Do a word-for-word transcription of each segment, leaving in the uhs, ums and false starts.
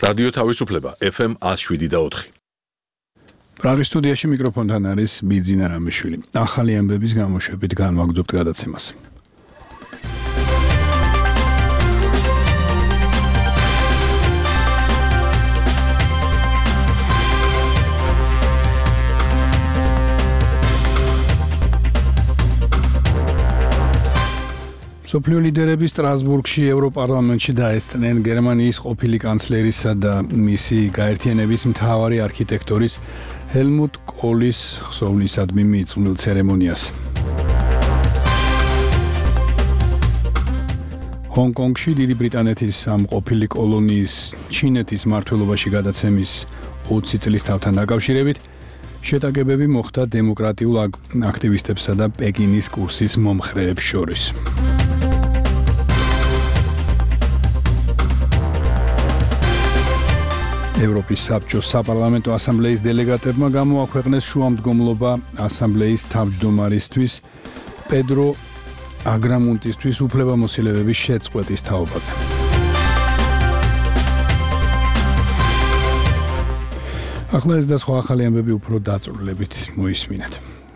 რადიო თავისუფლება ეფ ემ one oh seven და four. პრაღის სტუდიაში მიკროფონთან არის ბიძინა რამიშვილი. ახალი ამბების გამოშვებით განვაგრძობთ გადაცემას. სოფლიო ლიდერები სტრასბურგში ევროპარლამენტში დაესწრნენ გერმანიის ყოფილი კანცლერისა და მისი გაერთიანების მთავარი არქიტექტორის ჰელმუტ კოლის ხსოვნისადმი მიიწვნილ ცერემონიას. ჰონგ-კონგში დიდი ბრიტანეთის ამ ყოფილი კოლონიის ჩინეთის მმართველობაში გადაცემის ოცი წლის თავთან დაკავშირებით შეტაკებები მოხდა დემოკრატიულ აქტივისტებსა და პეკინის კურსის მომხრეებს შორის. ევროპის საბჭოს საპარლამენტო ასამბლეის დელეგატებმა გამოაქვეყნეს შუამდგომლობა ასამბლეის თავმჯდომარისთვის პედრო აგრამუნტისთვის უფლებამოსილების შეწყვეტის თაობაზე. ახლა ეს და სხვა ახალი ამბები უფრო დაწვრილებით მოისმინეთ.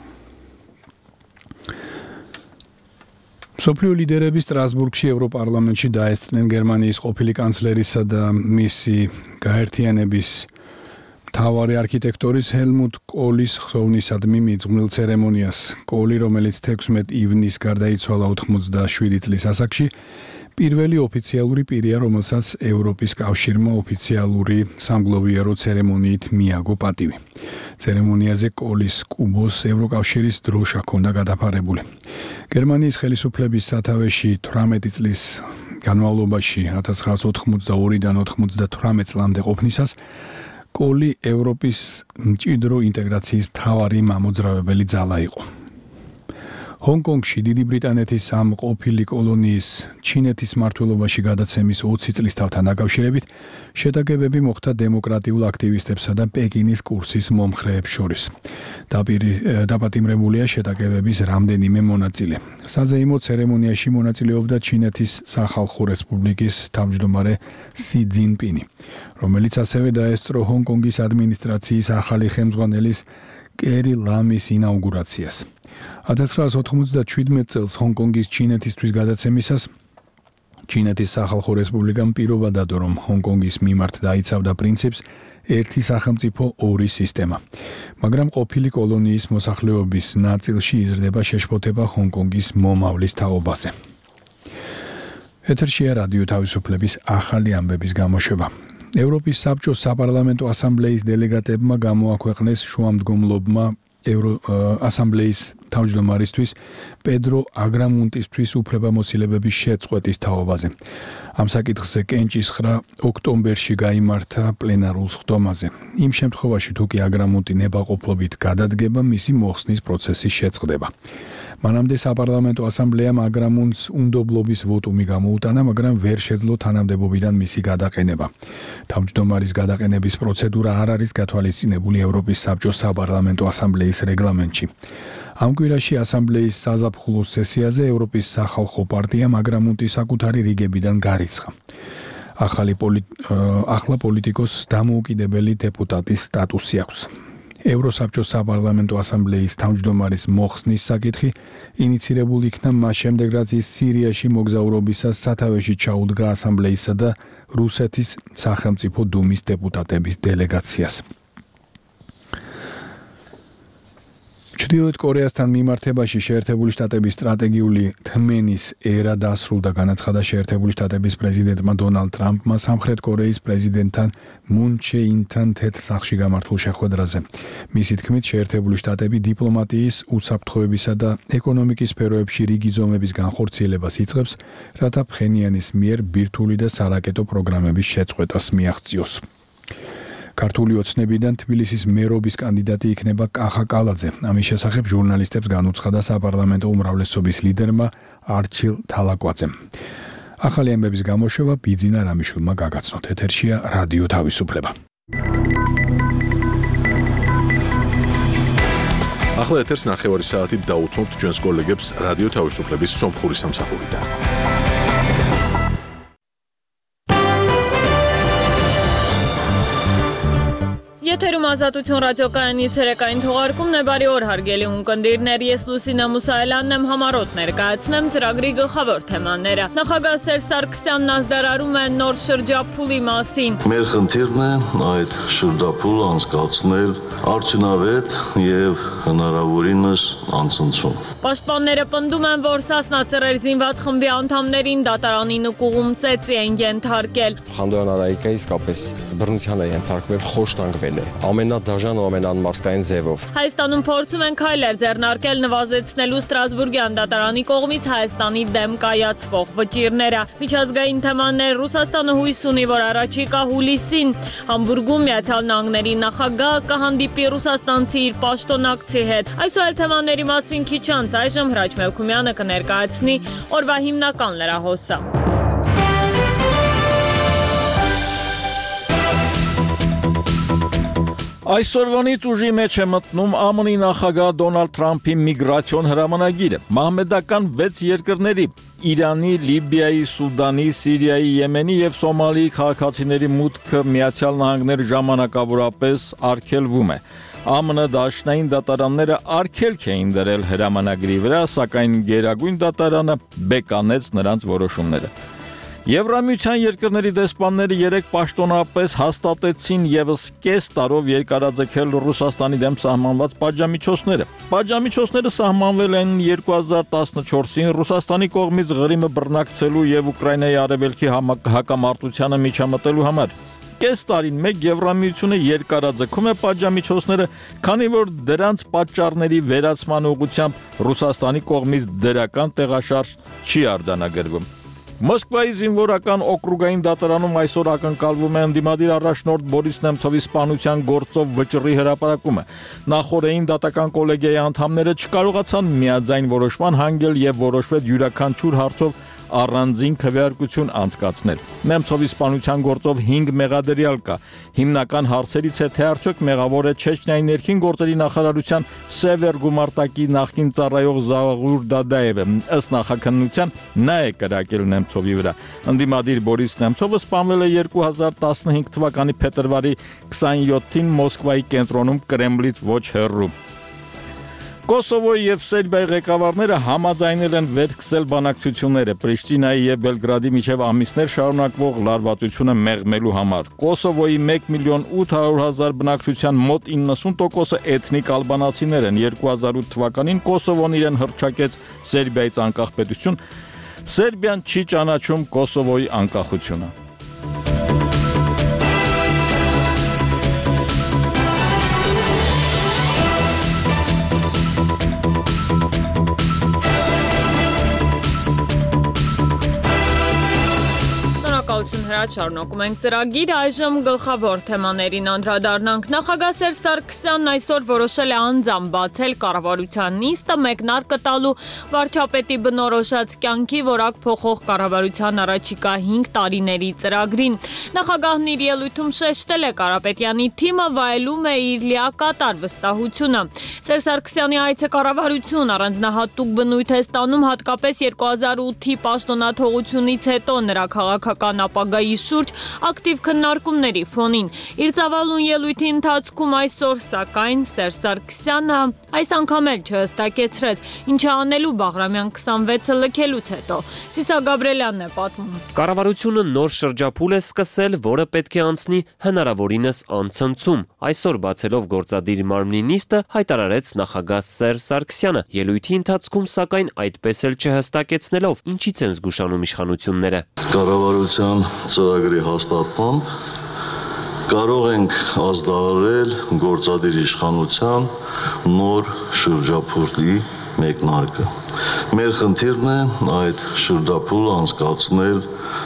სოფლიო ლიდერები სტრასბურგში ევროპარლამენტში დაესწრნენ გერმანიის ყოფილი კანცლერისა და მისი გაერთიანების მთავარი არქიტექტორის ჰელმუტ კოლის ხსოვნისადმი მიიწვნილ ცერემონიას. კოლი, რომელიც თექვსმეტ ივნისს გარდაიცვალა ოცდაშვიდი წლის ასაკში, პირველი ოფიციალური პირია, რომელსაც ევროპის კავშირმა ოფიციალური სამგლოვიარო ცერემონიით მიაგო პატივი. ცერემონიაზე კოლის კუბოს ევროკავშირის დროშა ჰქონდა გადაფარებული. გერმანიის ხელისუფლების სათავეში თვრამეტი წლის განმავლობაში ათას ცხრაასი ოთხმოცდაორიდან ოთხმოცდათვრამეტ წლამდე ყოფნისას კოლი ევროპის მჭიდრო ინტეგრაციის მთავარი მამოძრავებელი ძალა იყო. ჰონგ-კონგში დიდი ბრიტანეთის ამ ყოფილი კოლონიის ჩინეთის მმართველობაში გადაცემის ოცი წლის თავთან დაკავშირებით შეტაკებები მოხდა დემოკრატიულ აქტივისტებსა და პეკინის კურსის მომხრეებს შორის. დაპატიმრებულია შეტაკებების რამდენიმე მონაწილე. საზეიმო ცერემონიაში მონაწილეობდა ჩინეთის სახალხო რესპუბლიკის თავმჯდომარე სი ძინპინი, რომელიც ასევე დაესწრო ჰონგ-კონგის ადმინისტრაციის ახალი ხელმძღვანელის კერი ლამის ინაუგურაციას. ათას ცხრაასი ოთხმოცდაშვიდმეტ წელს ჰონგ-კონგის ჩინეთისთვის გადაცემისას ჩინეთის სახალხო რესპუბლიკამ პირობა დადო, რომ ჰონგ-კონგის მიმართ დაიცავდა პრინციპს ერთი სახელმწიფო ორი სისტემა. მაგრამ ყოფილი კოლონიის მოსახლეობის ნაწილში იზრდება შეშფოთება ჰონგ-კონგის მომავლის თაობაზე. ეთერშია რადიო თავისუფლების ახალი ამბების გამოშვება. ევროპის საბჭოს საპარლამენტო ასამბლეის დელეგატებმა გამოაქვეყნეს შუამდგომლობმა ევრო ასამბლეის თავმჯდომარისთვის პედრო აგრამუნტისთვის უფლებამოსილების შეწყვეტის თაობაზე. ამ საკითხზე კენჭისხრა ოქტომბერში გაიმართა პლენარულ სხდომაზე. იმ შემთხვევაში, თუ კი აგრამუნტი ნებაყოფლობით გადადგება, მისი მოხსნის პროცესი შეწყდება. მანამდე საპარლამენტო ასამბლეამ აგრამუნტს უნდობლობის ვოტუმი გამოუტანა, მაგრამ ვერ შეძლო თანამდებობიდან მისი გადაყენება. თავმჯდომარის გადაყენების პროცედურა არ არის გათვალისწინებული ევროპის საბჭოს საპარლამენტო ასამბლეის რეგლამენტში. ამ კვირაში ასამბლეის საზაფხულო სესიაზე ევროპის სახალხო პარტიამ აგრამუნტის საკუთარი რიგებიდან გარიცხა. ახალი პოლი... ახლა პოლიტიკოს დამოუკიდებელი დეპუტატის სტატუსი აქვს. ევროსაბჭოს საპარლამენტო ასამბლეის თავმჯდომარის მოხსნის საკითხი ინიცირებული იქნა მას შემდეგ, რაც ის სირიაში მოგზაურობისას სათავეში ჩაუდგა ასამბლეისა და რუსეთის სახელმწიფო დუმის დეპუტატების დელეგაციას. ჩრდილოეთ კორეასთან მიმართებაში შეერთებული შტატების სტრატეგიული თმენის ერა დასრულდა, განაცხადა შეერთებული შტატების პრეზიდენტმა დონალდ ტრამპმა სამხრეთ კორეის პრეზიდენტთან მუნ ჩე ინთან თეთრ სახლში გამართულ შეხვედრაზე. მისი თქმით, შეერთებული შტატები დიპლომატიის, უსაფრთხოებისა და ეკონომიკის სფეროებში რიგი ზომების განხორციელებას იწყებს, რათა ფხენიანის მიერ ბირთვული და სარაკეტო პროგრამების შეწყვეტას მიაღწიოს. ქართული ოცნებიდან თბილისის მერობის კანდიდატი იქნება კახა კალაძე. ამის შესახებ ჟურნალისტებს განუცხადა საპარლამენტო უმრავლესობის ლიდერმა არჩილ თალაკვაძემ. ახალი ამბების გამოშვება ბიძინა რამიშვილმა გაგაცნოთ. ეთერშია რადიო თავისუფლება. ახლა ეთერს ნახევარი საათით დაუთმობთ ჩვენს კოლეგებს რადიო თავისუფლების სომხური სამსახურიდან. Եթերում ազատություն ռադիոկայանի ցերեկային թողարկումն է, բարի օր հարգելի ունկնդիրներ, ես Լուսինե Մուսայելյանն եմ, համառոտ ներկայացնեմ ծրագրի գլխավոր թեմաները։ Նախագահ Սերժ Սարգսյանն ազդարարում է նոր շրջափուլի մասին։ Մեր խնդիրն է այդ շրջափուլը անցկացնել արդյունավետ եւ հնարավորինս անցնցում։ Պաշտպանները պնդում են, որ Սասնա ծռեր զինված խմբի անդամներին դատարանի նկուղում ծեծի են ենթարկել։ Խանդոյան Արայիկը իսկապես բռնության է ենթարկվել, խոշտանգվել է ամենադաժան ու ամենանմարդկային ձևով։ Հայաստանում փորձում են քայլեր ձեռնարկել նվազեցնելու Ստրասբուրգյան դատարանի կողմից Հայաստանի դեմ կայացվող վճիռները։ Միջազգային թեմաներ Ռուսաստանը հույս ունի, որ առաջիկա հուլիսին Համբուրգում Միացյալ Նահանգների նախագահը կհանդիպի ռուսաստանցի իր պաշտոնակցի հետ։ Այսօր թեմաների մասին քիչ անց այժմ Հրաչ Մելքումյանը կներկայացնի օրվա հիմնական լրահոսը։ Այսօրվանից ուժի մեջ է մտնում ԱՄՆ-ի նախագահ Դոնալդ Թրամփի միգրացիոն հրամանագիրը։ Մահմեդական վեց երկրների Իրանի, Լիբիայի, Սուդանի, Սիրիայի, Եմենի եւ Սոմալիի քաղաքացիների մուտքը Միացյալ Նահանգներ ժամանակավորապես արգելվում է։ ԱՄՆ դաշնային դատարանները արգելք էին դրել հրամանագրի վրա, սակայն Գերագույն դատարանը բեկանեց նրանց որոշումները։ Եվրամիության երկրների դեսպանները երեք պաշտոնապես հաստատեցին եւս կես տարով երկարաձգել Ռուսաստանի դեմ սահմանված պատժամիջոցները։ Պատժամիջոցները սահմանվել են երկու հազար տասնչորսին Ռուսաստանի կողմից Ղրիմը բռնակցելու եւ Ուկրաինայի արևելքի հակամարտությանը միջամտելու համար։ Կես տարին մեկ Եվրամիությունը երկարաձգում է պատժամիջոցները, քանի որ դրանց պատճառների վերացման ուղղությամբ Ռուսաստանի կողմից դրական տեղաշարժ չի արձանագրվում։ Մոսկվայի զինվորական օկրուգային դատարանում այսօր ակնկալվում է ընդդիմադիր առաջնորդ Բորիս Նեմցովի սպանության գործով վճռի հրապարակումը։ Նախորդային դատական կոլեգիայի անդամները չկարողացան միաձայն որոշման հանգել եւ որոշվեց յուրաքանչյուր հարցով առանձին քվեարկություն անցկացնել։ Նեմցովի սպանության գործով հինգ մեղադրյալ կա։ Հիմնական հարցերից է, թե արդյոք մեղավոր է Չեչնիայի ներքին գործերի նախարարության Սևեր գումարտակի նախկին ծառայող Զաղուր Դադաևը։ Ըստ նախաքննության նա է կրակել Նեմցովի վրա։ Ընդդիմադիր Բորիս Նեմցովը սպանվել է երկու հազար տասնհինգ թվականի փետրվարի քսանյոթին Մոսկվայի կենտրոնում Կրեմլից ոչ հեռու։ Կոսովոյի եւ Սերբիայի ղեկավարները համաձայնել են վերսկսել բանակցությունները Պրիշտինայի եւ Բելգրադի միջև ամիսներ շարունակվող լարվածությունը մեղմելու համար։ Կոսովոյի մեկ միլիոն ութ հարյուր հազար բնակչության մոտ իննսուն տոկոսը էթնիկ ալբանացիներ են։ երկու հազար ութ թվականին Կոսովոն իրեն հռչակեց Սերբիայից անկախ պետություն։ Սերբիան չի ճանաչում Կոսովոյի անկախությունը։ Շարունակում ենք ծրագիր, այժմ գլխավոր թեմաներին անդրադառնանք։ Նախագահ Սերժ Սարգսյանն այսօր որոշել է անձամբ բացել կառավարության նիստը մեկնարկը տալու վարչապետի բնորոշած կյանքի որակ փոխող կառավարության առաջիկա հինգ տարիների ծրագրին։ Նախագահն իր ելույթում շեշտել է Կարապետյանի թիմը վայելում է իր լիակատար վստահությունը։ Սերժ Սարգսյանի այցը կառավարություն առանձնահատուկ բնույթ է ստանում հատկապես երկու հազար ութի պաշտոնաթողությունից հետո նրա քաղաքական ապագայի շուրջ ակտիվ քննարկումների ֆոնին։ Իր ծավալուն ելույթի ընթացքում այսօր սակայն Սերժ Սարգսյանը այս անգամ էլ չհստակեցրեց, ինչ է անելու Բաղրամյան քսանվեցը լքելուց հետո։ Սիսա Գաբրելյանն է պատմում։ Կառավարությունը նոր շրջափուլ է սկսել, որը պետք է անցնի հնարավորինս անցնցում։ Այսօր բացելով գործադիր մարմնի նիստը հայտարարեց նախագահ Սերժ Սարգսյանը, ելույթի ընթացքում սակայն այդպես էլ չհստակեցնելով, ինչից են զգուշանում իշխանությունները։ Կառավարության ծրագրի հաստատմամբ կարող ենք ազդարարել գործադիր իշխանության նոր շրջափուլի մեկնարկը։ Մեր խնդիրն է այդ շրջափուլը անցկացնել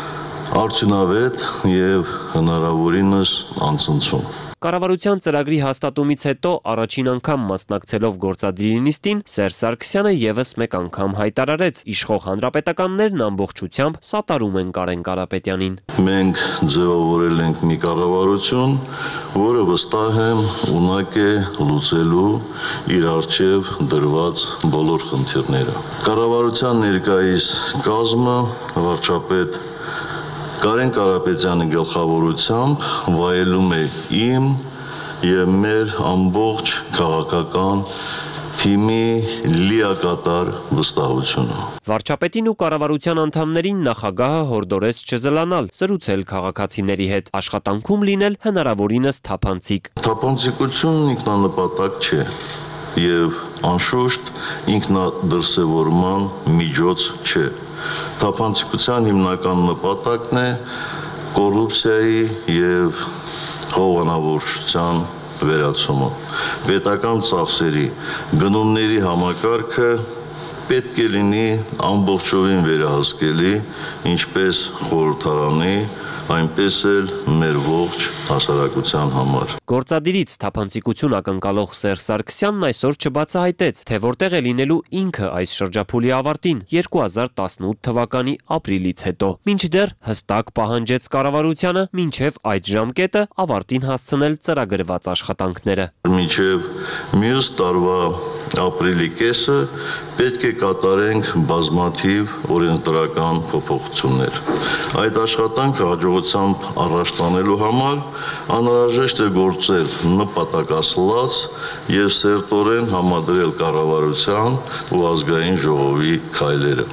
արդյունավետ եւ հնարավորինս անցնցում։ Կառավարության ծրագրի հաստատումից հետո առաջին անգամ մասնակցելով գործադիրի նիստին Սերժ Սարգսյանը եւս մեկ անգամ հայտարարեց, իշխող հանրապետականներն ամբողջությամբ սատարում են Կարեն Կարապետյանին։ Մենք ձևավորել ենք մի կառավարություն, որը վստահ եմ ունակ է լուծելու իր առջև դրված բոլոր խնդիրները։ Կառավարության ներկայիս կազմը վարչապետ Կարեն Կարապետյանի գլխավորությամբ վայելում է իմ եւ մեր ամբողջ քաղաքական թիմի լիակատար վստահությունը։ Վարչապետին ու կառավարության անդամներին նախագահը հորդորեց չզլանալ, զրուցել քաղաքացիների հետ, աշխատանքում լինել հնարավորինս թափանցիկ։ Թափանցիկությունն ինքնանպատակ չէ եւ անշուշտ ինքնադրսևորման միջոց չէ։ Թափանցիկության հիմնական նպատակն է կոռուպցիայի եւ խոհանավորության վերացումը։ Պետական ծախսերի գնումների համակարգը պետք է լինի ամբողջովին վերահսկելի, ինչպես խորհրդարանի, այնպես էլ մեր ողջ հասարակության համար։ Գործադիրից թափանցիկություն ակնկալող Սերժ Սարգսյանն այսօր չբացահայտեց, թե որտեղ է լինելու ինքը այս շրջափուլի ավարտին երկու հազար տասնութ թվականի ապրիլից հետո։ Մինչդեռ հստակ պահանջեց կառավարությանը մինչև այդ ժամկետը ավարտին հասցնել ծրագրված աշխատանքները։ Մինչև մյուս տարվա ապրիլի կեսը պետք է կատարենք բազմաթիվ օրենսդրական փոփոխություններ։ Այդ աշխատանքը հաջողությամբ առաջ տանելու համար անհրաժեշտ է գործել նպատակասլաց եւ սերտորեն համադրել կառավարության ու ազգային ժողովի քայլերը։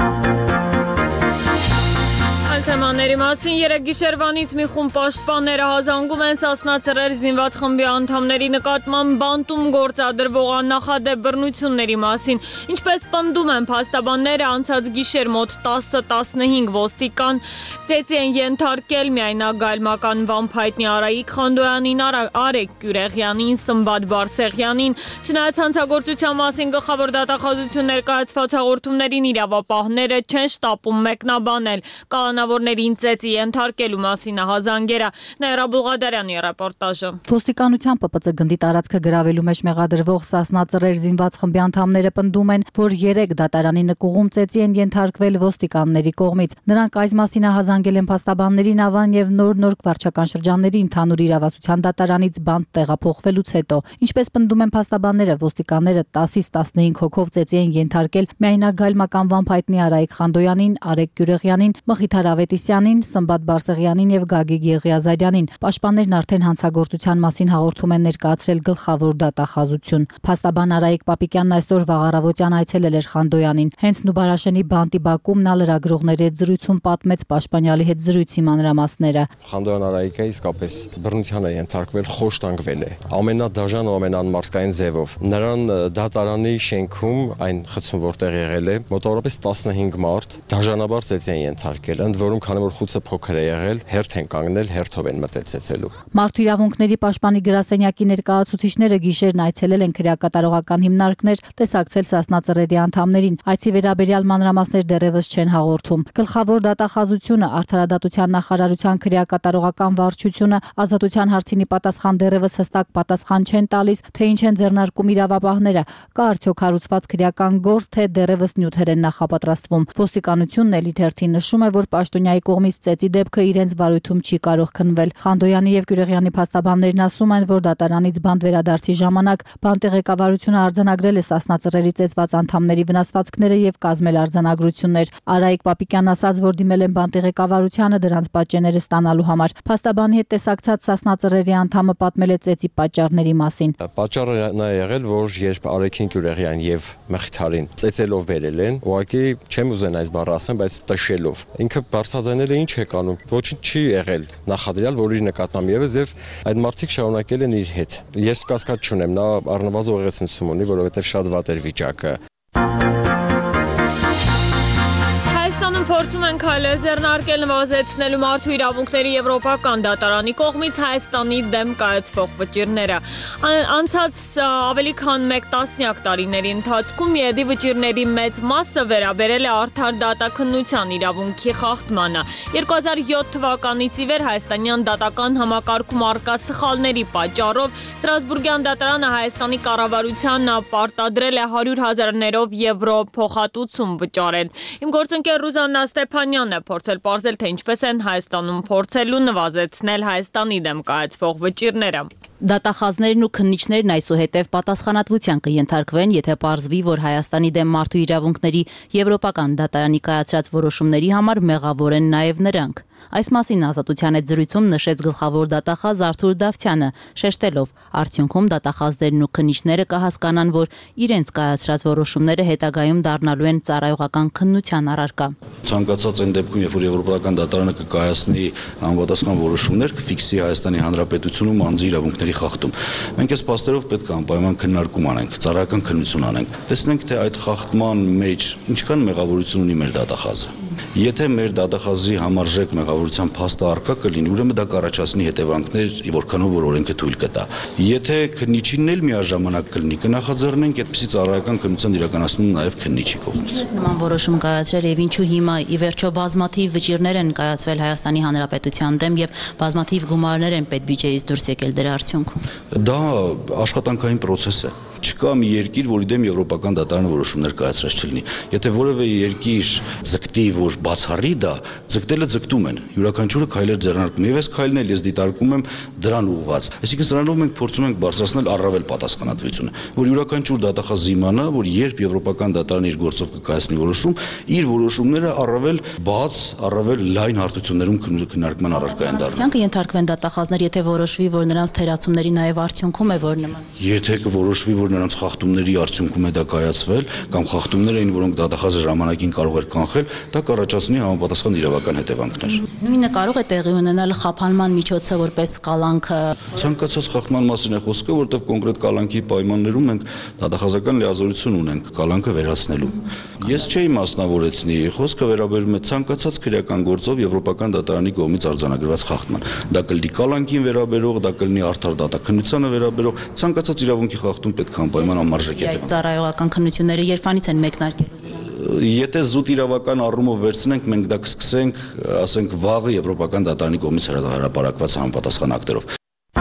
Թեմաների մասին երեք գիշերվանից մի խումբ պաշտպաններ հազանգում են Սասնա Ծռեր զինված խմբի անդամների նկատմամբ բանտում գործադրվող աննախադեպ բռնությունների մասին։ Ինչպես պնդում են փաստաբանները, անցած գիշեր մոտ տասը տասնհինգ ոստիկան ծեծի են ենթարկել միայնագայլմական վամփայտնի Արայիկ Խանդոյանին, Արեգ Գյուրեղյանին, Սմբատ Բարսեղյանին։ Չնայած հանցագործության մասին գլխավոր դատախազություն ներկայացված հաղորդումներին իրավապահները չեն շտապում մեկնաբանել կալանավորներին ծեծի ենթարկելու մասին հազանգերը։ Նաիրա Բուլղադարյանի ռեպորտաժը։ Ոստիկանության Պ Պ Ծ գնդի տարածքը գրավելու մեջ մեղադրվող Սասնա Ծռեր զինված խմբի անդամները պնդում են, որ երեք դատարանի նկուղում ծեծի են ենթարկվել ոստիկանների կողմից։ Նրանք այս մասին հազանգել են փաստաբաններին Ավան եւ Նոր-Նոր վարչական շրջանների ընդհանուր իրավասության դատարանից բանտ տեղափոխվելուց հետո։ Ինչպես պնդում են փաստաբանները, ոստիկանները տասից տասնհինգ հոգով ծեծի են ենթարկել միայնագայլմական վամփայտնի Արայիկ Խանդոյանին, Արեգ Գյուրեղյանին, Մխիթար Ավետիսյանին, Սմբատ Բարսեղյանին եւ Գագիկ Եղիազարյանին։ Պաշտպաններն արդեն հանցագործության մասին հաղորդում են ներկայացրել գլխավոր դատախազություն։ Փաստաբան Արայիկ Պապիկյանն այսօր վաղառավոտյան այցելել էր Խանդոյանին։ Հենց Նուբարաշենի բանտի բակում նա լրագրողների հետ զրույցում պատմեց պաշտպանյալի հետ զրույցի մանրամասները։ Խանդոյան Արայիկը իսկապես բռնության է ենթարկվել, խոշտանգվել է ամենադաժան ու ամենաանմարդկային ձևով։ Նրան դատարանի շենքում այն խցում որտեղ եղել է մոտավորապես տասնհինգ մարդ դաժանաբար ծեծի են ենթարկել, ընդ որում քանի որ խուցը փոքր է եղել, հերթ են կանգնել, հերթով են մտել ծեծելու։ Մարդու իրավունքների պաշտպանի գրասենյակի ներկայացուցիչները գիշերն այցելել են քրեակատարողական հիմնարկներ, տեսակցել Սասնա Ծռերի անդամներին։ Այցի վերաբերյալ մանրամասներ դեռևս չեն հաղորդում։ Գլխավոր դատախազությունը, Արդարադատության նախարարության քրեակատարողական վարչությունը ազատության հարցինի պատասխան դեռևս հստակ պատասխան չեն տալիս, թե ինչ են ձեռնարկում իրավապահները, կա արդյոք հարուցված քրեական գործ, թե դեռևս նյութեր են նախապատրաստվում։ Ոստիկանությունն էլ թերթին նշում է, որ պաշտոնյայի կողմից ծեծի դեպքը իրենց վարույթում չի կարող քննվել։ Խանդոյանի եւ Գյուրեղյանի փաստաբաններն ասում են, որ դատարանից բանտ վերադարձի ժամանակ բանտի ղեկավարությունը արձանագրել է Սասնա Ծռերի ծեծված անդամների վնասվածքները եւ կազմել արձանագրություններ։ Արայիկ Պապիկյանն ասաց, որ դիմել են բանտի ղեկավարությանը դրանց պատճենները ստանալու համար։ Փաստաբանի հետ տեսակցած Սասնա Ծռերի անդամը պատմել է ծեծի պատճառների մասին։ Պատճառը նա եղել, որ երբ Արեգին Գյուրեղյան եւ Մխիթարին ծեծելով բերել են, ուղղակի չեմ ուզեն այս բառը ասեմ, բայց տշելով ինքը բարձրաձայնել է ինչ է կանում, ոչինչ չի եղել նախադրյալ, որ իր նկատմամբ եւս եւ այդ մարդիկ շարունակել են իր հետ։ Ես կասկած չունեմ, նա առնվազն ուղղեցնություն ունի, որովհետեւ շատ վատ էր վիճակը։ Փորձում են քայլեր ձեռնարկել նվազեցնելու մարդու իրավունքների եվրոպական դատարանի կողմից Հայաստանի դեմ կայացվող վճիռները։ Անցած ավելի քան մեկ տասնյակ տարիների ընթացքում ԵԴ վճիռների մեծ մասը վերաբերել է արդար դատաքննության իրավունքի խախտմանը։ երկու հազար յոթ թվականից ի վեր հայաստանյան դատական համակարգում առկա սխալների պատճառով Ստրասբուրգյան դատարանը Հայաստանի կառավարությանն պարտադրել է հարյուր հազարներով եվրո փոխհատուցում վճարել։ Իմ գործընկեր Ռուզաննա Ստեփանյանն է փորձել պարզել, թե ինչպես են Հայաստանում փորձելու նվազեցնել Հայաստանի դեմ կայացվող վճիռները։ Դատախազներն ու քննիչներն այսուհետև պատասխանատվության կենթարկվեն, եթե պարզվի, որ Հայաստանի դեմ մարդու իրավունքների Եվրոպական դատարանի կայացրած որոշումների համար մեղավոր են նաև նրանք։ Այս մասին Ազատության հետ զրույցում նշեց գլխավոր դատախազ Արթուր Դավթյանը, շեշտելով, արդյունքում դատախազներն ու քննիչները կհասկանան, որ իրենց կայացրած որոշումները հետագայում դառնալու են ծառայողական քննության առարկա։ Ցանկացած այն դեպքում, երբ որ Եվրոպական դատարանը կկայացնի համապատասխան որոշումներ, կֆիքսի Հայաստանի Հանրապետությունում անձի իրավունքների խախտում։ Մենք այս փաստերով պետք է անպայման քննարկում անենք, ծառայական քննություն անենք։ Տեսնենք, թե այդ խախտման մեջ ինչքան մեղավորություն ունի մեր դատախազը։ Եթե մեր դատախազի համարժեք մեղավորության փաստը առկա կլինի, ուրեմն դա կառաջացնի հետևանքներ, որքանով որ օրենքը թույլ կտա։ Եթե քննիչին էլ միաժամանակ կլինի, կնախաձեռնենք այդպիսի ծառայական քննության իրականացնում նաև քննիչի կողմից։ Նման որոշում կայացրել եւ ինչու հիմա ի վերջո բազմաթիվ վճիրներ են կայացվել Հայաստանի Հանրապետության դեմ եւ բազմաթիվ գումարներ են պետբյուջեից դուրս եկել դրա արդյունքում։ Դա աշխատանքային process է։ Չկա մի երկիր, որի դեմ Եվրոպական դատարանը որոշումներ կայացրած չլինի։ Եթե որևէ երկիր ձգտի, որ բացառի դա, ձգտելը ձգտում են։ Յուրաքանչյուրը քայլեր ձեռնարկում։ Եվ այս քայլն էլ ես դիտարկում եմ դրան ուղղված։ Այսինքն սրանով մենք փորձում ենք բարձրացնել առավել պատասխանատվությունը, որ յուրաքանչյուր դատախազ իմանա, որ երբ Եվրոպական դատարանը իր գործով կկայացնի որոշում, իր որոշումները առավել բաց, առավել լայն հարթություններում քննարկման առարկա են դառնում։ Կենթարկվեն դատախազներ, եթե որոշվի, որ նրանց թերացումների նաև արդյունքում է որ նման։ Եթե կորոշվի, որ նրանց խախտումների արդյունքում է դա կայացվել, կամ խախտումներ էին, որոնք դատախազը ժամանակին կարող էր կանխել, դա կառաջացնի համապատասխան իրավական հետևանքներ։ Նույնը կարող է տեղի ունենալ խափանման միջոցը որպես կալանքը։ Ցանկացած խախտման մասին է խոսքը, որտեղ կոնկրետ կալանքի պայմաններում մենք դատախազական լիազորություն ունենք կալանքը վերացնելու։ Ես չէի մասնավորեցնի, խոսքը վերաբերում է ցանկացած քրեական գործով Եվրոպական դատարանի կողմից արձանագրված խախտման։ Դա կլինի կալանքին վերաբերող, դա կլինի արդար դատաքննությանը վերաբերող, ցանկացած իրավունքի խախտում պետք է անպայման անմարժեք է։ Այդ ծառայողական քննությունները երբանից են մեկնարկելու։ Եթե զուտ իրավական առումով վերցնենք, մենք դա կսկսենք, ասենք, վաղը Եվրոպական դատարանի կողմից հրապարակված համապատասխան ակտերով։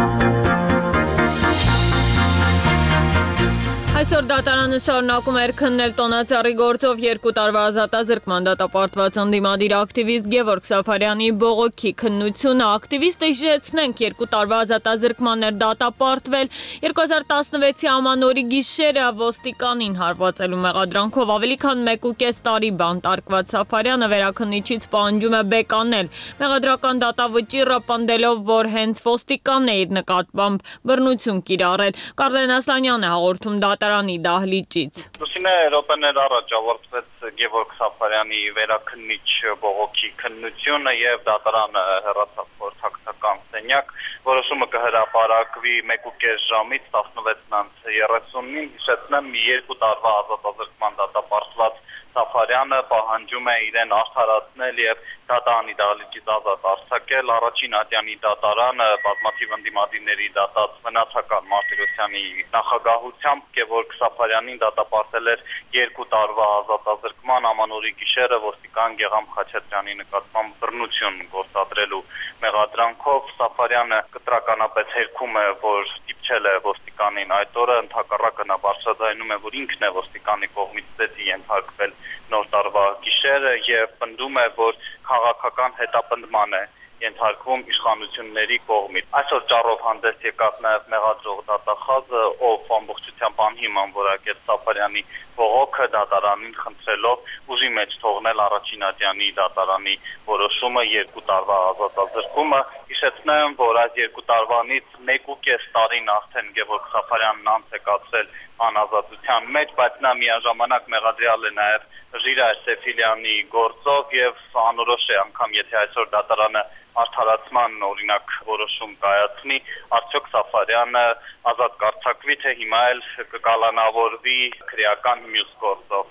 Այսօր դատարանը շարունակում էր քննել տոնածառի գործով երկու տարվա ազատազրկման դատապարտված ընդդիմադիր ակտիվիստ Գևորգ Սաֆարյանի բողոքի քննությունը։ Ակտիվիստը հիշեցնենք երկու տարվա ազատազրկման էր դատապարտվել երկու հազար տասնվեցի ամանորի գիշերը ոստիկանին հարվածելու մեղադրանքով ավելի քան մեկ ու կես տարի բանտարկված Սաֆարյանը վերաքննիչից պահանջում է բեկանել մեղադրական դատավճիռը, պնդելով, որ հենց ոստիկանն է իր նկատմամբ բռնություն կիրառել։ Կարլեն Ասլանյանը հաղորդում դատարանի դահլիճից։ Լուսինե րոպեներ առաջ ավարտվեց Գևորգ Սաֆարյանի վերաքննիչ բողոքի քննությունը եւ դատարանը հեռացավ խորհրդական սենյակ։ Որոշումը կհրապարակվի մեկ ու կես ժամից տասնվեց երեսունին։ Հիշեցնեմ, երկու տարվա ազատազրկման դատապարտված Սաֆարյանը պահանջում է իրեն արդարացնել եւ դատարանի դահլիճից ազատ արձակել։ Առաջին ատյանի դատարանը բազմաթիվ ընդդիմադիրների դատած Մնացական Մարտիրոսյանի նախագահությամբ Գևորգ Սաֆարյանին դատապարտել էր երկու տարվա ազատազրկման ամանորի գիշերը ոստիկան Գեգամ Խաչատրյանի նկատմամբ բռնություն գործադրելու մեղադրանքով։ Սաֆարյանը կտրականապես հերքում է, որ դիպչել է ոստիկանին այդ օրը, ընդհակառակը նա բարձրաձայնում է, որ ինքն է ոստիկանի կողմից ծեծի ենթարկվել նոր տարվա գիշերը եւ պնդում է, որ քաղաքական հետապնդման է ենթարկվում իշխանությունների կողմից։ Այսօր ճառով հանդես եկավ նաև մեղադրող դատախազը, ով ամբողջությամբ անհիման որակեց Սաֆարյանի բողոքը, դատարանին խնդրելով ուժի մեջ թողնել առաջին ատյանի դատարանի որոշումը երկու տարվա ազատազրկումը։ Հիշեցնեմ, որ այս երկու տարվանից մեկ ու կես տարին արդեն Գևորգ Սաֆարյանն անց է կացրել անազատության մեջ, բայց նա միաժամանակ մեղադրյալ է նաև Ժիրայր Սեֆիլյանի գործով եւ անորոշ է անգամ եթե այսօր դատարանը արդարացման օրինակ որոշում կայացնի, արդյոք Սաֆարյանը ազատ կարձակվի, թե հիմա էլ կկալանավորվի քրեական մյուս գործով։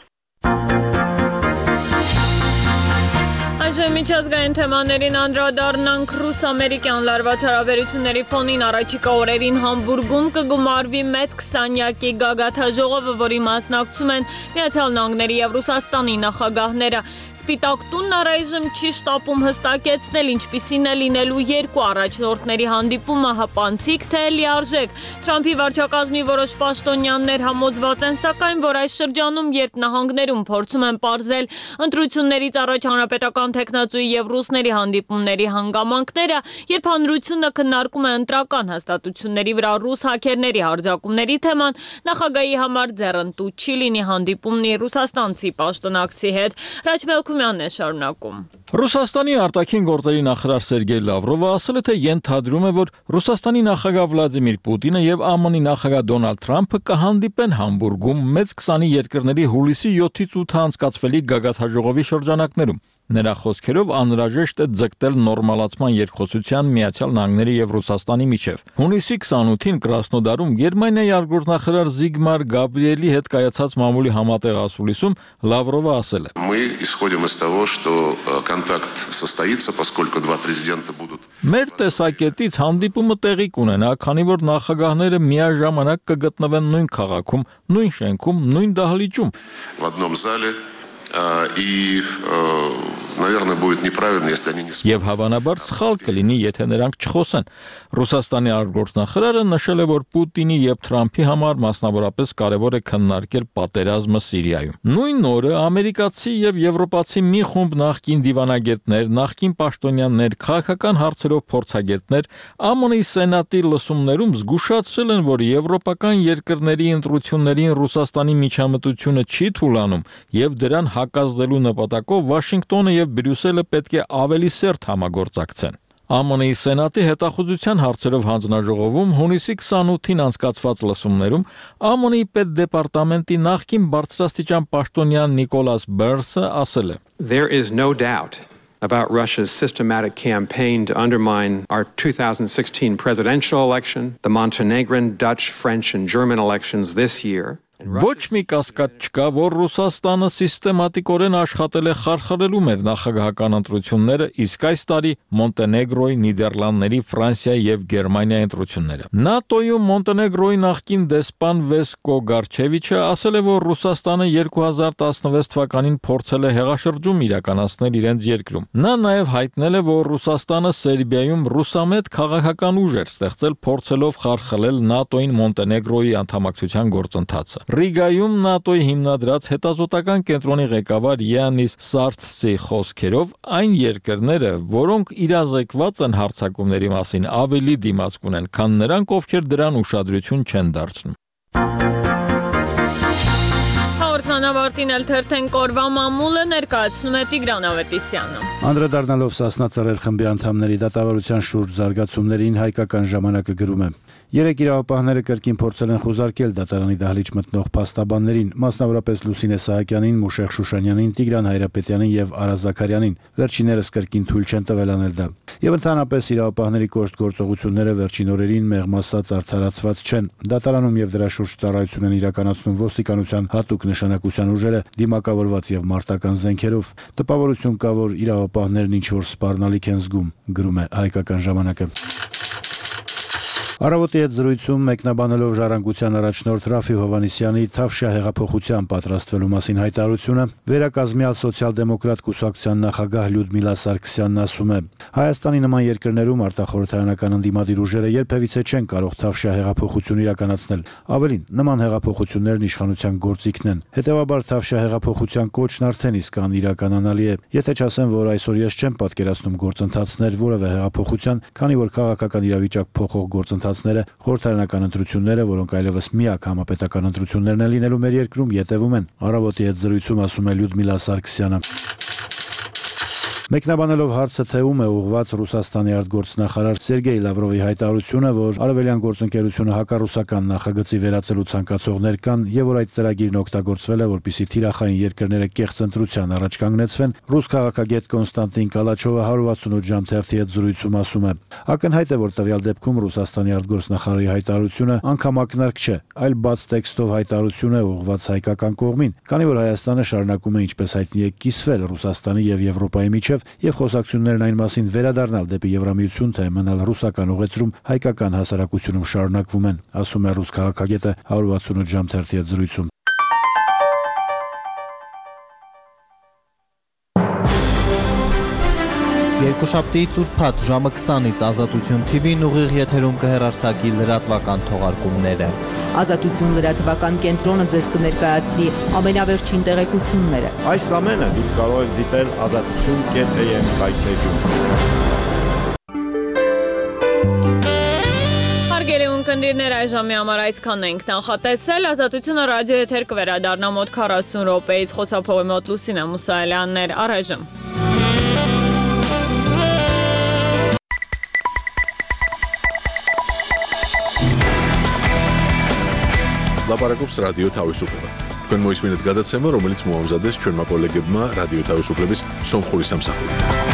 Այժմ միջազգային թեմաներին անդրադառնանք ռուս-ամերիկյան լարված հարաբերությունների ֆոնին առաջիկա օրերին Համբուրգում կգումարվի մեծ քսանյակի գագաթաժողովը, որի մասնակցում են Միացյալ Նահանգների եւ Ռուսաստանի նախագահները։ Սպիտակ տունն առայժմ չի շտապում հստակեցնել ինչպիսին է լինելու երկու առաջնորդների հանդիպումը, հպանցիկ թե լիարժեք։ Թրամփի վարչակազմի որոշ պաշտոնյաներ համոզված են, սակայն, որ այս շրջանում, երբ նահանգներում փորձում են պարզել ընտրություններից առաջ հանրապետական ամերիկյան տեխնացուի եւ ռուսների հանդիպումների հանգամանքները, երբ հանրությունը քննարկում է ընտրական հաստատությունների վրա ռուս հաքերների հարձակումների թեման, նախագահի համար ձեռնտու չի լինի հանդիպումն ռուսաստանցի պաշտոնակցի հետ։ Ռաջ Մելքումյանն է շարունակում։ Ռուսաստանի արտաքին գործերի նախարար Սերգեյ Լավրովը ասել է, թե ենթադրում է, որ Ռուսաստանի նախագահ Վլադիմիր Պուտինը եւ ԱՄՆ-ի նախագահ Դոնալդ Թրամփը կհանդիպեն Համբուրգում մեծ քսանի երկրների հուլիսի յոթից ութը անցկացվելիք գագաթնաժողովի շրջանակներում։ Նրա խոսքերով անհրաժեշտ է ձգտել նորմալացման երկխոսության Միացյալ Նահանգների եւ Ռուսաստանի միջև։ Հունիսի քսանութին Կրասնոդարում Գերմանիայի արտգործնախարար Զիգմար Գաբրիելի հետ կայացած մամուլի համատեղ ասուլիսում Լավրովը ասել է. Мы исходим из того, что контакт состоится, поскольку два президента будут. Մեր տեսակետից հանդիպումը տեղի կունենա, քանի որ նախագահները միաժամանակ կգտնվեն նույն քաղաքում, նույն շենքում, նույն դահլիճում։ В одном зале. И, наверное, будет неправильно, если они не смогут. Եվ հավանաբար սխալ կլինի, եթե նրանք չխոսեն։ Ռուսաստանի արտգործնախարարը նշել է, որ Պուտինի եւ Թրամփի համար մասնավորապես կարևոր է քննարկել պատերազմը Սիրիայում։ Նույն օրը ամերիկացի եւ եվրոպացի մի խումբ նախկին դիվանագետներ, նախկին պաշտոնյաներ, քաղաքական հարցերով փորձագետներ ԱՄՆ-ի Սենատի լսումներում զգուշացրել են, որ եվրոպական երկրների ընտրություններին Ռուսաստանի միջամտությունը չի թույլանում եւ դրան հակազդելու նպատակով Վաշինգտոնը եւ Բրյուսելը պետք է ավելի սերտ համագործակցեն։ ԱՄՆ-ի Սենատի հետախուզության հարցերով հանձնաժողովում հունիսի քսանութին անցկացված լսումներում ԱՄՆ-ի պետդեպարտամենտի նախկին բարձրաստիճան պաշտոնյան Նիկոլաս Բերսը ասել է. There is no doubt about Russia's systematic campaign to undermine our two thousand sixteen presidential election, the Montenegrin, Dutch, French and German elections this year. Ոչ մի կասկած չկա, որ Ռուսաստանը սիստեմատիկորեն աշխատել է խարխրելու մեր նախագահական ընտրությունները, իսկ այս տարի Մոնտենեգրոյի, Նիդերլանդների, Ֆրանսիայի եւ Գերմանիայի ընտրությունները։ ՆԱՏՕ-ում Մոնտենեգրոյի նախկին դեսպան Վեսկո Գարչևիչը ասել է, որ Ռուսաստանը երկու հազար տասնվեց թվականին փորձել է հեղաշրջում իրականացնել իրենց երկրում։ Նա նաեւ հայտնել է, որ Ռուսաստանը Սերբիայում ռուսամետ քաղաքական ուժ էր ստեղծել, փորձելով խարխլել ՆԱՏՕ-ին Մոնտենեգրոյի անդամակցության գործընթացը։ Ռիգայում ՆԱՏՕ-ի հիմնադրած հետազոտական կենտրոնի ղեկավար Յանիս Սարթսի խոսքերով այն երկրները, որոնք իրազեկված են հարձակումների մասին, ավելի դիմաց կունեն, քան նրանք, ովքեր դրան ուշադրություն չեն դարձնում։ Հաղորդմանավարտին էլ թերթեն կորվա մամուլը ներկայացնում է Տիգրան Ավետիսյանը։ Անդրադառնալով Սասնա ծռեր խմբի անդամների դատավարության շուրջ զարգացումներին Հայկական ժամանակը գրում է. Երեք իրավապահները կրկին փորձել են խուզարկել դատարանի դահլիճ մտնող փաստաբաններին, մասնավորապես Լուսինե Սահակյանին, Մուշեղ Շուշանյանին, Տիգրան Հայրապետյանին եւ Արա Զաքարյանին։ Վերջիններս կրկին թույլ չեն տվել անել դա։ Եվ ընդհանրապես իրավապահների կոշտ գործողությունները վերջին օրերին մեղմ ասած արդարացված չեն։ Դատարանում եւ դրա շուրջ ծառայություն են իրականացնում ոստիկանության հատուկ նշանակության ուժերը, դիմակավորված եւ մարտական զենքերով։ Տպավորություն կա, որ իրավապահներն ինչ որ սպառնալիք են զգում, գրում է Հայկական ժամանակը։ Առավոտի հետ զրույցում մեկնաբանելով ժառանգության առաջնորդ Ռաֆի Հովհաննիսյանի Թավշյա հեղափոխության պատրաստվելու մասին հայտարարությունը, վերակազմյալ սոցիալ-դեմոկրատ կուսակցության նախագահ Լյուդմիլա Սարգսյանն ասում է. Հայաստանի նման երկրներում արտախորհրդարանական ընդդիմադիր ուժերը երբևիցե չեն կարող Թավշյա հեղափոխություն իրականացնել։ Ավելին, նման հեղափոխություններն իշխանության գործիքն են։ Հետևաբար Թավշյա հեղափոխության կոչն արդեն իսկ անիրականանալի է։ Եթե չասեմ, որ այսօր ես չեմ պատկերացնում գործընթացներ որևէ հեղափոխության, քանի որ քաղաքական իրավիճակ փոխող գործընթաց խորհրդարանական ընտրությունները, որոնք այլևս միակ համապետական ընտրություններն են լինելու մեր երկրում, յետևում են։ Առավոտի հետ զրույցում ասում է Լյուդմիլա Սարգսյանը։ Մեկնաբանելով հարցը, թե ում է ուղղված Ռուսաստանի արտգործնախարար Սերգեյ Լավրովի հայտարարությունը, որ արևելյան գործընկերությունը հակառուսական նախագծի վերածելու ցանկացողներ կան եւ որ այդ ծրագիրն օգտագործվել է, որպեսզի թիրախային երկրները կեղծ ընտրության առաջ կանգնեցվեն, ռուս քաղաքագետ Կոնստանտին Կալաչովը one sixty-eight ժամ թերթի հետ զրույցում ասում է. Ակնհայտ է, որ տվյալ դեպքում Ռուսաստանի արտգործնախարարի հայտարարությունը անգամ ակնարկ չէ, այլ բաց տեքստով հայտարարություն է ուղղված հայկական կողմին, քանի որ Հայաստանը շարունակում է, ինչպես հայտնի է, կիսվել Ռուսաստանի եւ Եվրոպայի միջև եւ խոսակցություններն այն մասին վերադառնալ դեպի Եվրամիություն, թե մնալ ռուսական ուղեցրում հայկական հասարակությունում շարունակվում են, ասում է ռուս քաղաքագետը one sixty-eight ժամ թերթի հետ զրույցում։ Երկուշաբթիից ուրբաթ ժամը քսանից Ազատություն թի վին ուղիղ եթերում կհեռարձակի լրատվական թողարկումները։ Ազատություն լրատվական կենտրոնը ձեզ կներկայացնի ամենավերջին տեղեկությունները։ Այս ամենը դուք կարող եք դիտել ազատություն կետ է եմ կայքեջում։ Կնդիրներ այժամի համար այսքանն ենք նախատեսել, Ազատությունը ռադիո եթեր կվերադառնա մոտ քառասուն րոպեից, խոսափողի մոտ Լուսինա Մուսայելյաններ, առայժմ։ Լապարակոպս ռադիո თავისუფლება. Თქვენ მოისმინეთ გადაცემა, რომელიც მოამზადეს ჩვენმა კოლეგებმა რადიო თავისუფლების სომხური სამსახური.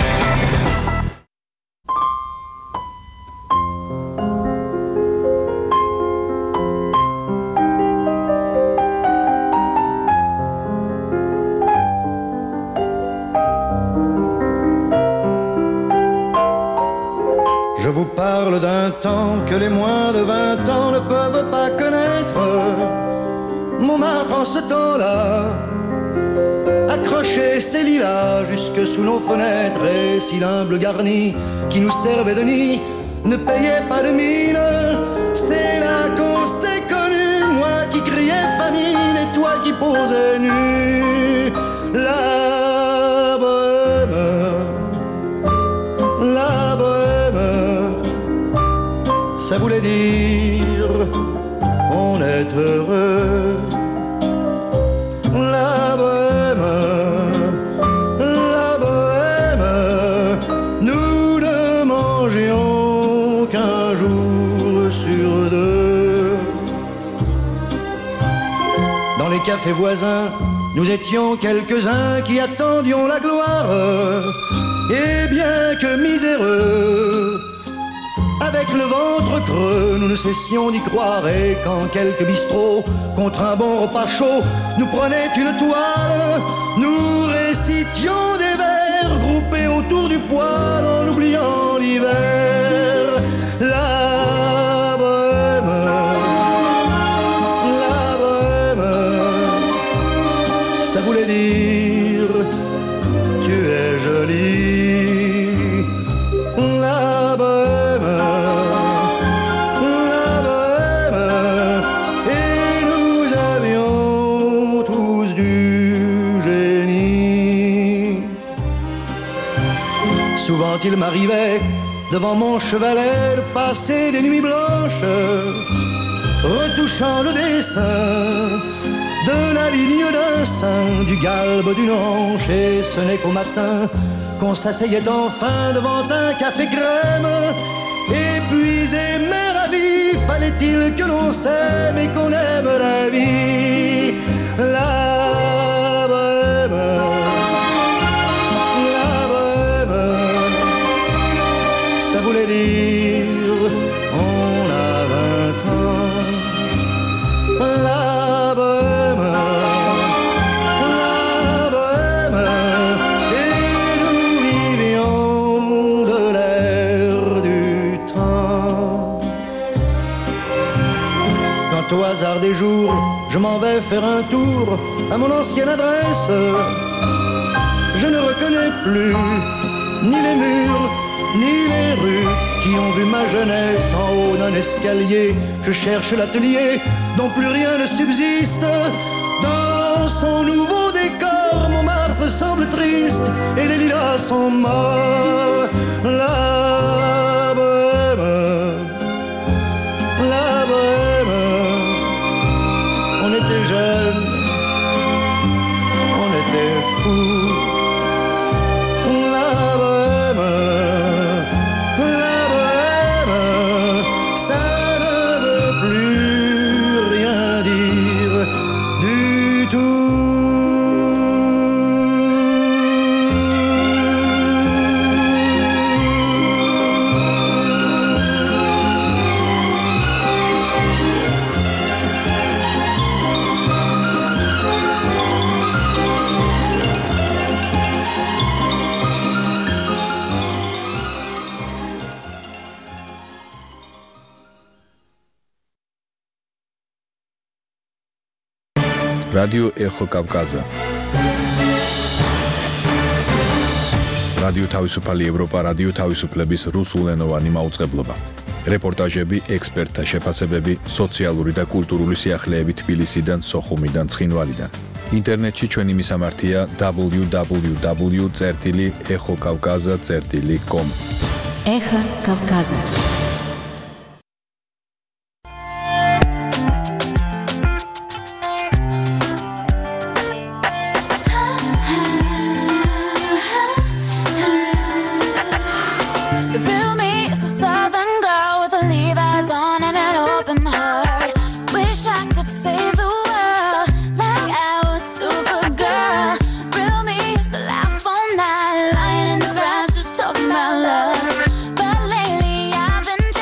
Je vous parle d'un temps que les moins de vingt ans ne peuvent pas connaître. Montmartre en ce temps-là accrochait ses lilas jusque sous nos fenêtres, et si l'humble garni qui nous servait de nid ne payait pas de mine, c'est là qu'on s'est connus, moi qui criais famine et toi qui posais nu. La bohème, la bohème, ça voulait dire on est heureux. La bohème, la bohème, nous ne mangions qu'un jour sur deux. Dans les cafés voisins, nous étions quelques-uns qui attendions la gloire. Et bien que miséreux, avec le ventre creux, nous ne cessions d'y croire. Et quand quelques bistrots, contre un bon repas chaud, nous prenaient une toile, nous récitions des vers groupés autour du poêle en oubliant l'hiver. La bohème, la bohème, ça voulait dire tu es jolie. La bohème, la bohème, et nous avions tous du génie. Souvent il m'arrivait devant mon chevalet de passer des nuits blanches, retouchant le dessin de la ligne d'un sein, du galbe d'une hanche, et ce n'est qu'au matin qu'on s'asseyait enfin devant un café crème. Épuisé mais ravi, fallait-il que l'on s'aime et qu'on aime la vie. La bohème, la bohème, ça voulait dire on a vingt ans. La bohème, la bohème, et nous vivions de l'air du temps. Quand au hasard des jours, je m'en vais faire un tour à mon ancienne adresse, je ne reconnais plus ni les murs, ni les rues qui ont vu ma jeunesse en haut d'un escalier. Je cherche l'atelier dont plus rien ne subsiste. Dans son nouveau décor, Montmartre semble triste et les lilas sont morts. La bohème, la bohème, on était jeunes, on était fous. La bohème, la bohème, ça ne veut plus rien dire du tout. Ռադիո Էխո Կավկազը რადიო თავისუფალი ევროპა, რადიო თავისუფლების რუსულენოვანი მაუწყებლობა. რეპორტაჟები, ექსპერტთა შეფასებები, სოციალური და კულტურული სიახლეები თბილისიდან, სოხუმიდან, ცხინვალიდან. ინტერნეტში ჩვენი მისამართია double-u double-u double-u წერტილი ეხოკავკაზა წერტილი com. Ეხო Კავკაზა. Lying in the grass just talking about love. But lately I've been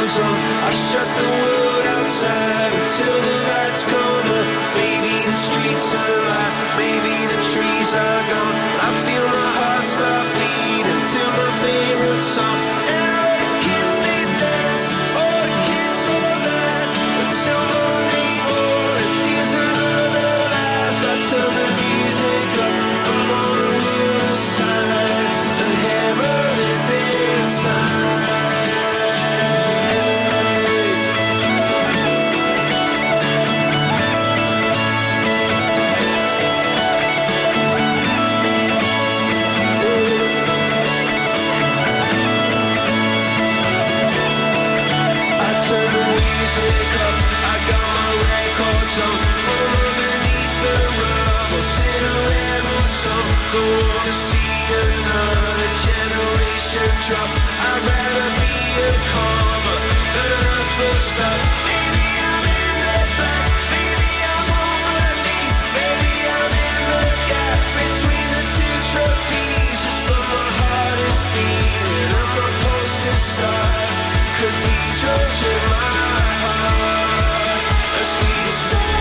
on. I shut the world outside until the lights come up. Maybe the streets are alive, maybe the trees are gone. I feel my heart stop beating to my favorite song. And all the kids they dance, all the kids all night until Monday morning. Here's another life. I turn the music up. I'm on the other side. The heaven is inside. Drop. I'd rather be a comma than a full stop. Maybe I'm in the back, maybe I'm on my knees, maybe I'm in the gap between the two trapezes. But my heart is beating, and my pulse is starting. Cathedrals in my heart, a sweet sound.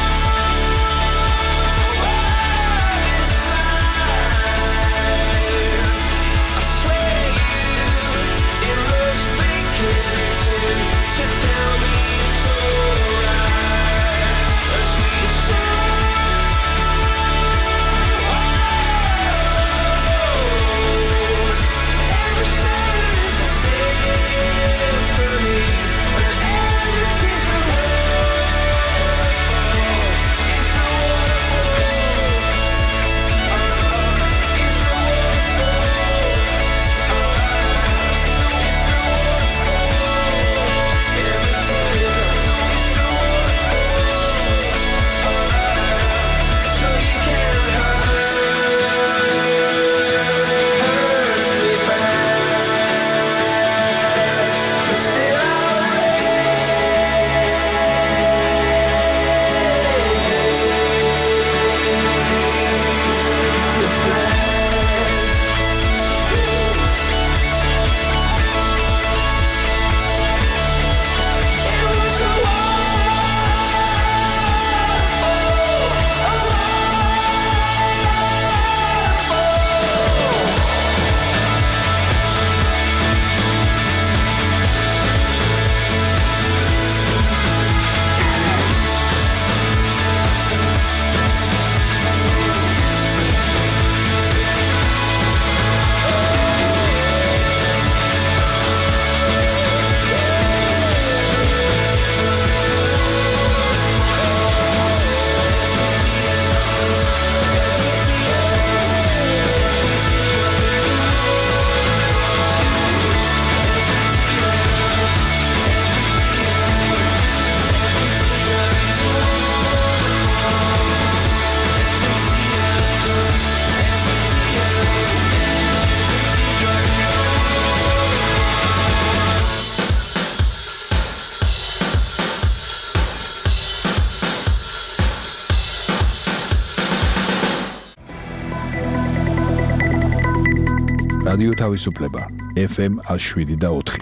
რადიო თავისუფლება ეფ ემ one oh seven და four.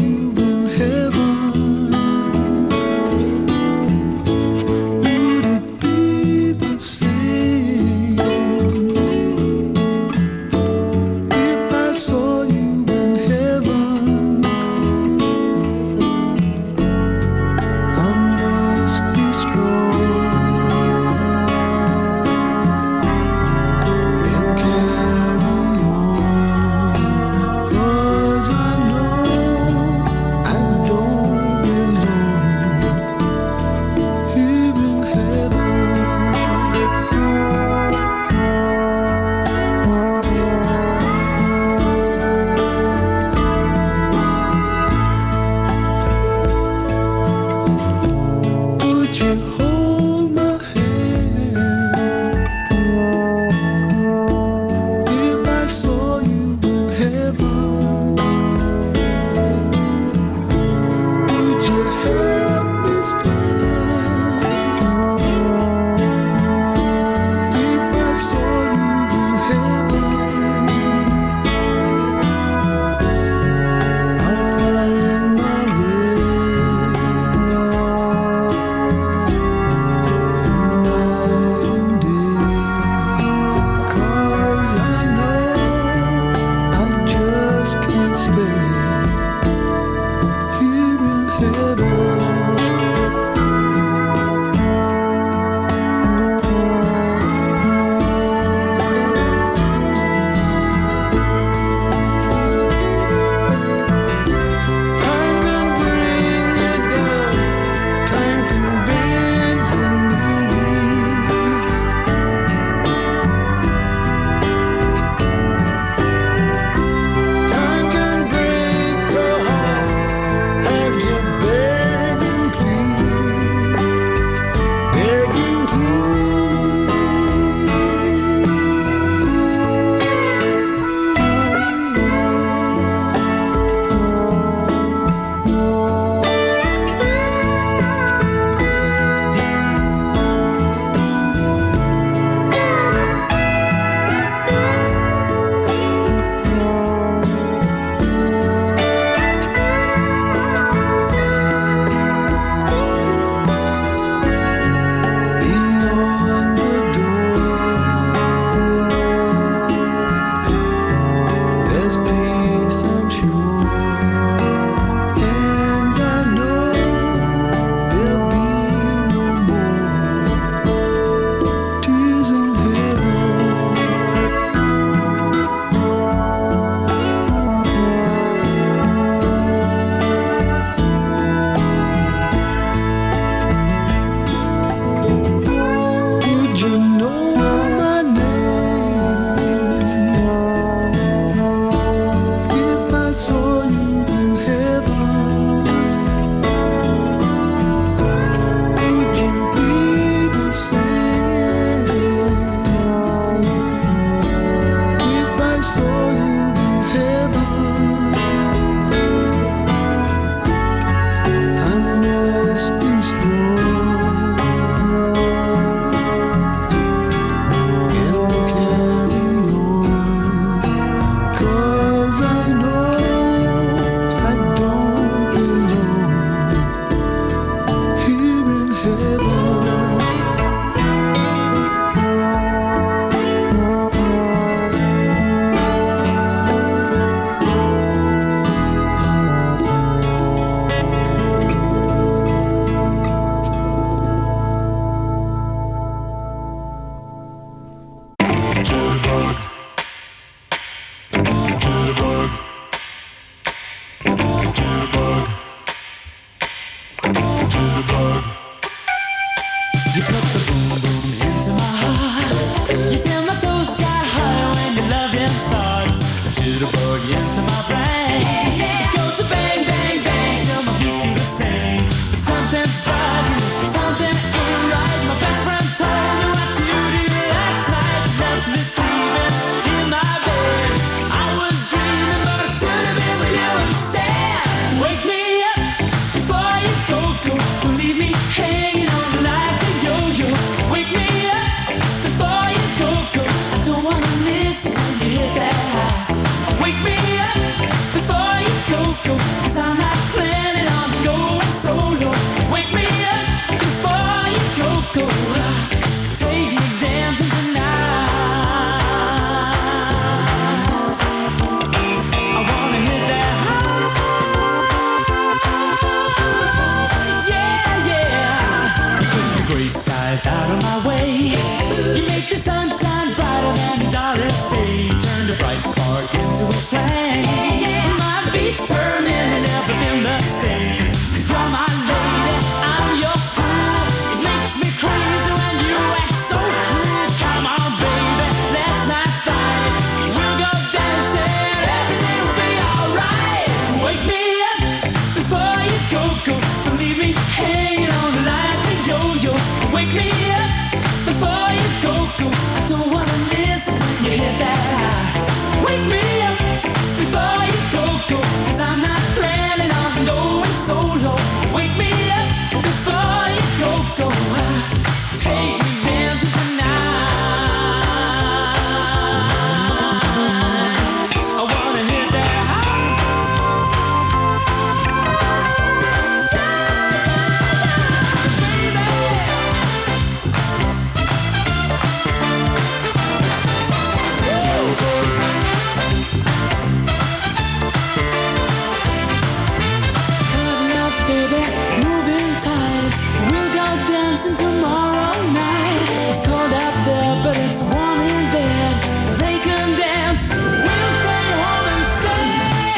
Would it the sunshine brighter than Doris Day. Turned a bright spark into a flame. My beats per minute never been the same. Cause you're my lady, I'm your fool. It makes me crazy when you act so cruel. Come on, baby, let's not fight. We'll go dancing, everything will be alright. Wake me up before you go, go. Don't leave me hanging on like a yo-yo. Wake me up before you go, go. I don't wanna miss it when you hit that high. Wake me up before you go, go. Cause I'm not planning on going solo. Wake me up before you go, go. Take me dancing tonight. I wanna hit that high. Baby, moving tight. We'll go dancing tomorrow night. It's cold out there, but it's warm in bed. They can dance. We'll stay home instead.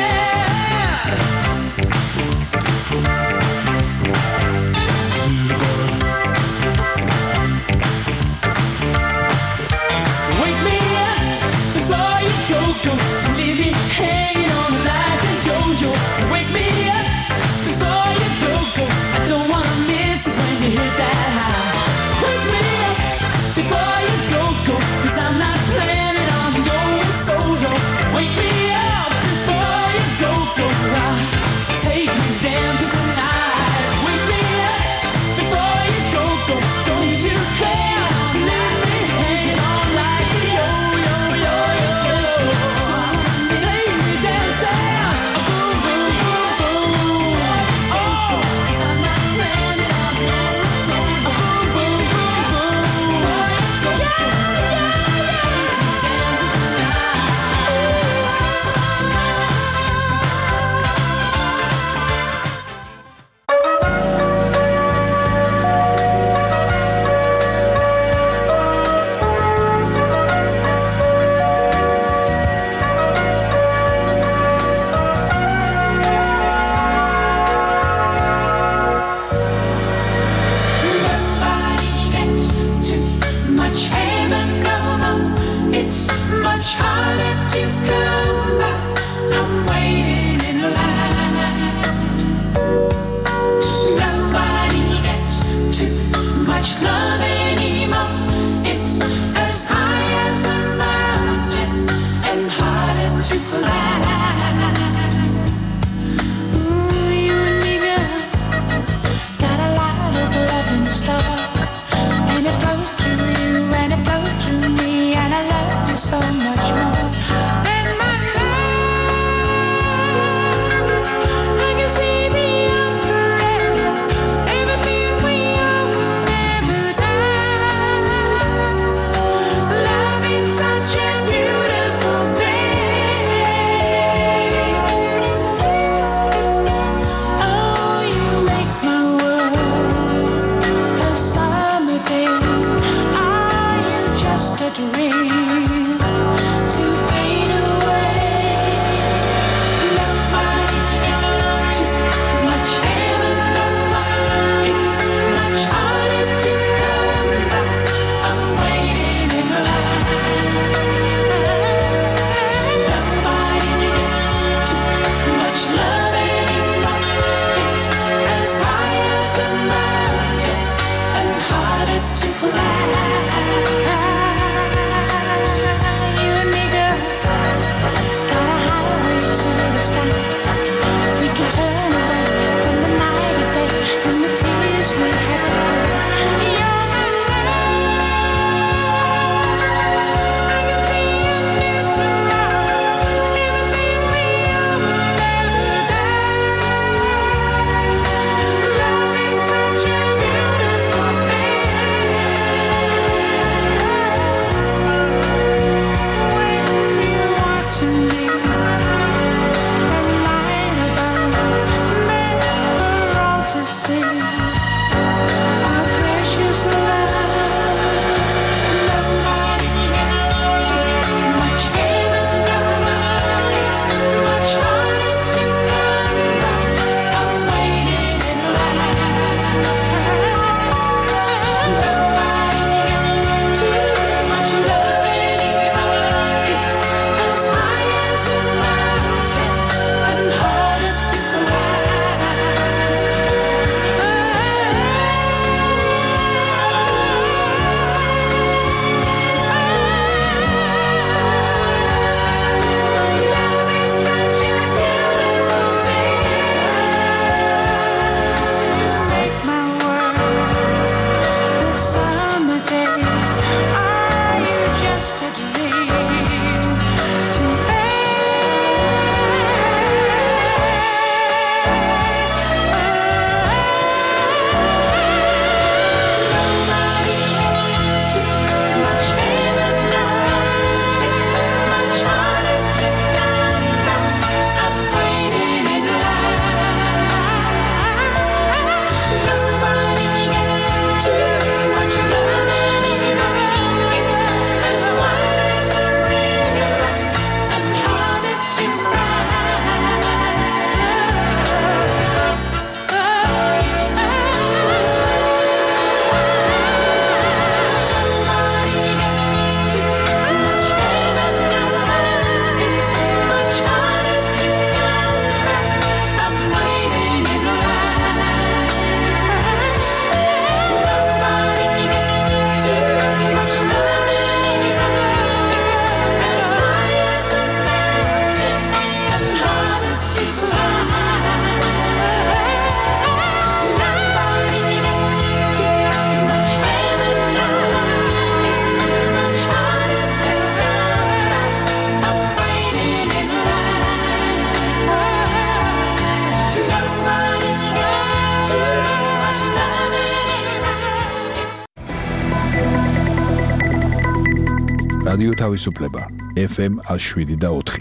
Wake me up before you go, go. Don't leave me hanging on like a yo-yo. Wake me up before you go, go. I don't wanna miss it when you hit that high. Wake me up before you go, go. Cause I'm not planning on going solo. Wake me up before you go, go. Take me dancing tonight. Wake me up before you go, go. Don't you care to leave me hanging on like a yo-yo, yo-yo. Take me dancing. Boom, boom, boom, boom. Oh, 'cause I'm not planning on going solo. Boom, boom, boom, boom. Yeah, yeah, yeah. Take me Nobody gets too much heaven, no, no. It's much harder to come by. I'm waiting in line. Nobody gets too much love anymore. It's as high as a mountain and harder to climb. Ooh, you and me, girl, got a lot of love in store. And it flows through you and it flows through me. And I love you so much more. And my love რადიო თავისუფლება ეფ ემ one oh seven და four.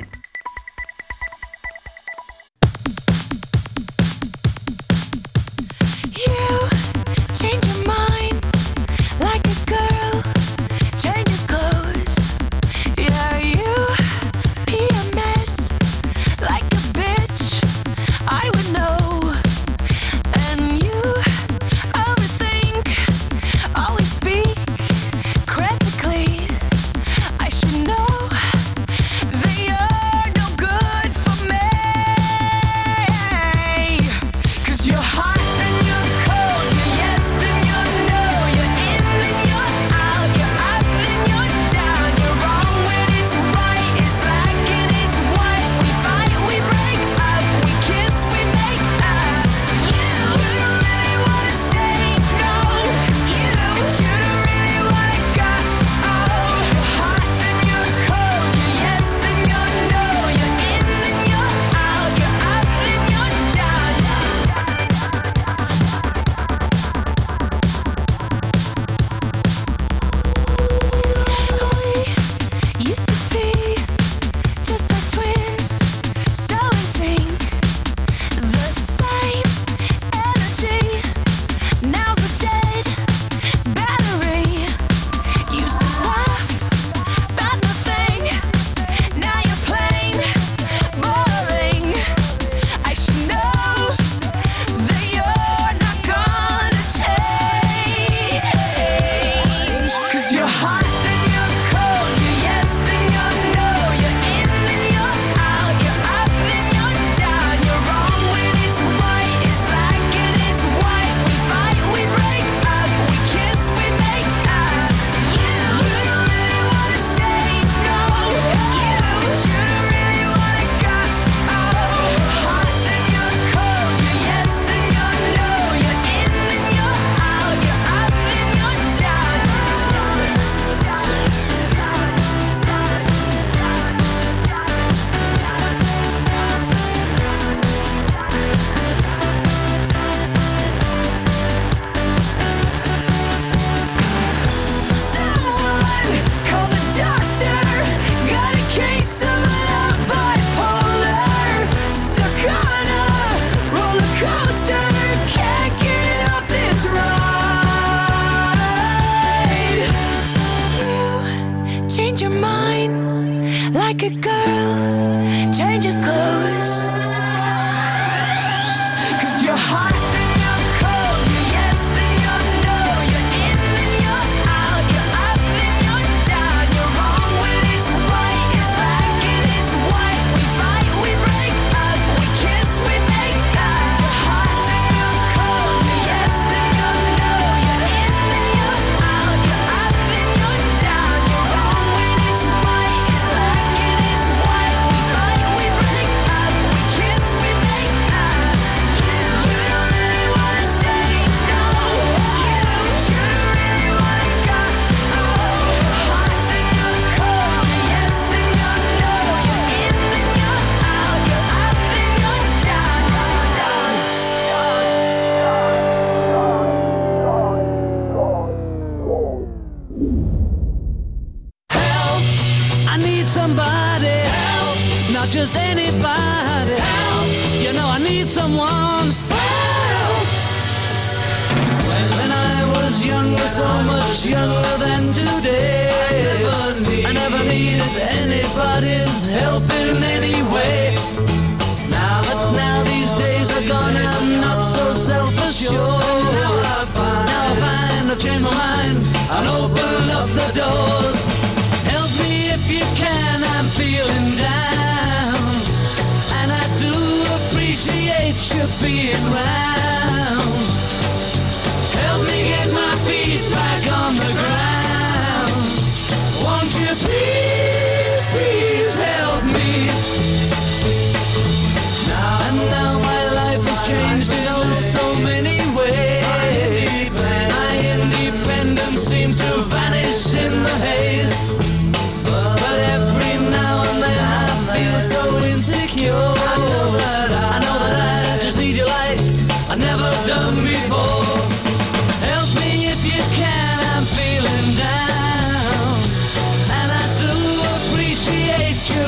Help me if you can, I'm feeling down. And I do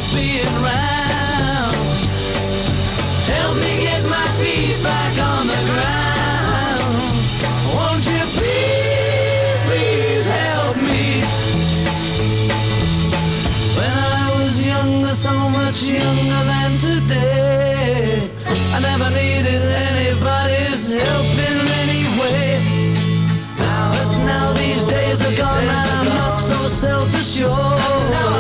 being round. Help me get my feet back on the ground. Won't you please, please help me? When I was younger, so much younger than today, I never needed anybody's help in any way. Now, now these days are gone, and I'm not so self-assured.